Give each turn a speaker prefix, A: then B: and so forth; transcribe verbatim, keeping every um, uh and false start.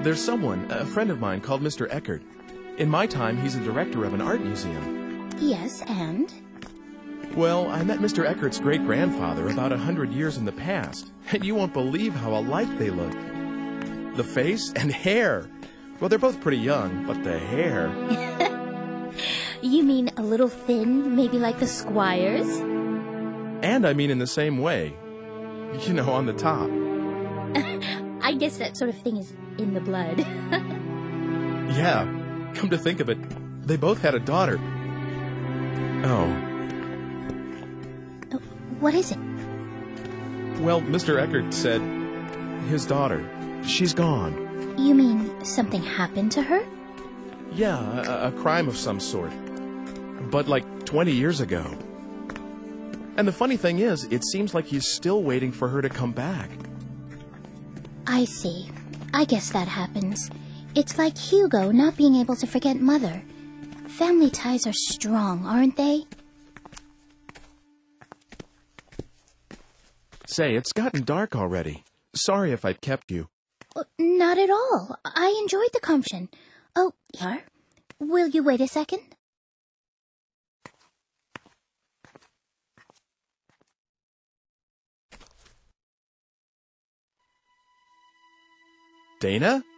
A: There's someone, a friend of mine, called Mister Eckert. In my time, he's the director of an art museum.
B: Yes, and?
A: Well, I met Mister Eckert's great-grandfather about a hundred years in the past, and you won't believe how alike they look. The face and hair. Well, they're both pretty young, but the hair...
B: You mean a little thin, maybe like the Squires?
A: And I mean in the same way. You know, on the top.
B: I guess that sort of thing is in the blood.
A: Yeah, come to think of it, they both had a daughter. Oh.
B: What is it?
A: Well, Mister Eckert said his daughter, she's gone.
B: You mean something happened to her?
A: Yeah, a, a crime of some sort. But like twenty years ago. And the funny thing is, it seems like he's still waiting for her to come back.
B: I see. I guess that happens. It's like Hugo not being able to forget Mother. Family ties are strong, aren't they?
A: Say, it's gotten dark already. Sorry if I've kept you.
B: Uh, not at all. I enjoyed the conversation. Oh, here. Will you wait a second?
A: Dana?